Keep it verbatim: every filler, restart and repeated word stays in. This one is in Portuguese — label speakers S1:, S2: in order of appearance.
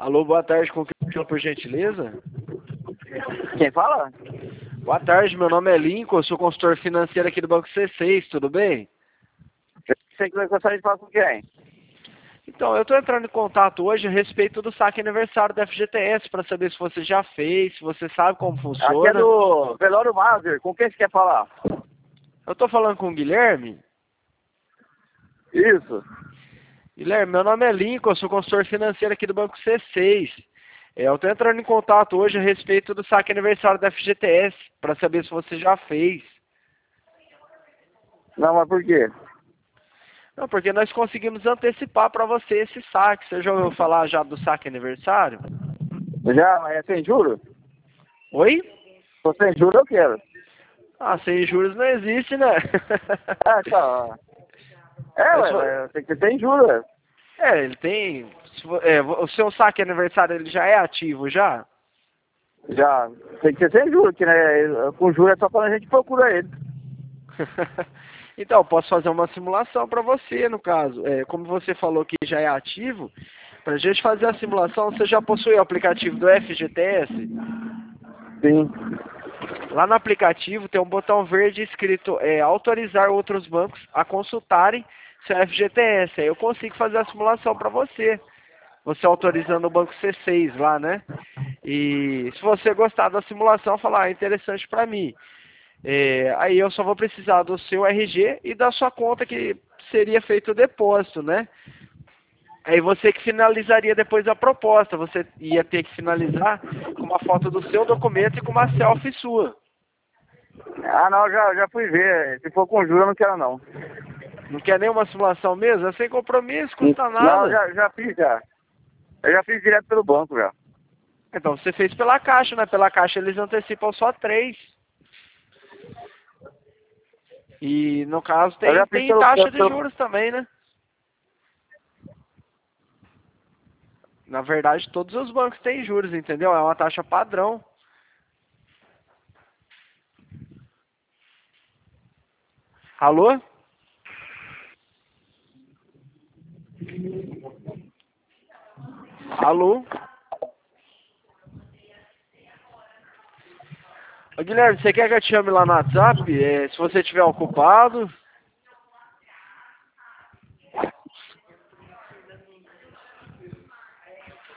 S1: Alô, boa tarde, com quem fala, por gentileza?
S2: Quem fala?
S1: Boa tarde, meu nome é Lincoln, eu sou consultor financeiro aqui do Banco C seis, tudo bem?
S2: Você que gostaria de falar com quem?
S1: Então, eu estou entrando em contato hoje a respeito do saque aniversário da F G T S, para saber se você já fez, se você sabe como
S2: Aqui é
S1: funciona.
S2: do Velório Mazer. Com quem você quer falar?
S1: Eu estou falando com o Guilherme.
S2: Isso.
S1: Guilherme, meu nome é Lincoln, eu sou consultor financeiro aqui do Banco C seis. É, eu estou entrando em contato hoje a respeito do saque aniversário da F G T S, para saber se você já fez.
S2: Não, mas por quê?
S1: Não, porque nós conseguimos antecipar para você esse saque. Você já ouviu falar já do saque aniversário?
S2: Já, mas é sem juros?
S1: Oi?
S2: Se for sem juros eu quero.
S1: Ah, sem juros não existe, né?
S2: Ah, tá. É,
S1: Mas,
S2: ué, mas tem que ter sem juros, ué.
S1: é, ele tem... se vo- é, o seu saque aniversário ele já é ativo, já?
S2: Já. Tem que ser sem juros, que né, com juros é só quando a gente procura ele.
S1: Então, eu posso fazer uma simulação para você, no caso. É, como você falou que já é ativo, para a gente fazer a simulação, você já possui o aplicativo do F G T S?
S2: Sim.
S1: Lá no aplicativo tem um botão verde escrito é, autorizar outros bancos a consultarem seu F G T S. Aí eu consigo fazer a simulação para você. Você autorizando o banco C seis lá, né? E se você gostar da simulação, falar, ah, é interessante para mim. É, aí eu só vou precisar do seu R G e da sua conta que seria feito o depósito, né? Aí você que finalizaria depois a proposta. Você ia ter que finalizar com uma foto do seu documento e com uma selfie sua.
S2: Ah, não, já, já fui ver. Se for com juros eu não quero, não.
S1: Não quer nenhuma simulação mesmo? É sem compromisso, custa
S2: Não,
S1: nada.
S2: já, já fiz, já. Eu já fiz direto pelo banco, já.
S1: Então você fez pela Caixa, né? Pela Caixa eles antecipam só três. E no caso
S2: Eu
S1: tem,
S2: já fiz
S1: tem
S2: pelo...
S1: taxa
S2: pelo,
S1: de
S2: pelo...
S1: juros também, né? Na verdade todos os bancos têm juros, entendeu? É uma taxa padrão. Alô? Alô? Ô, Guilherme, você quer que eu te chame lá no WhatsApp? É, se você estiver ocupado.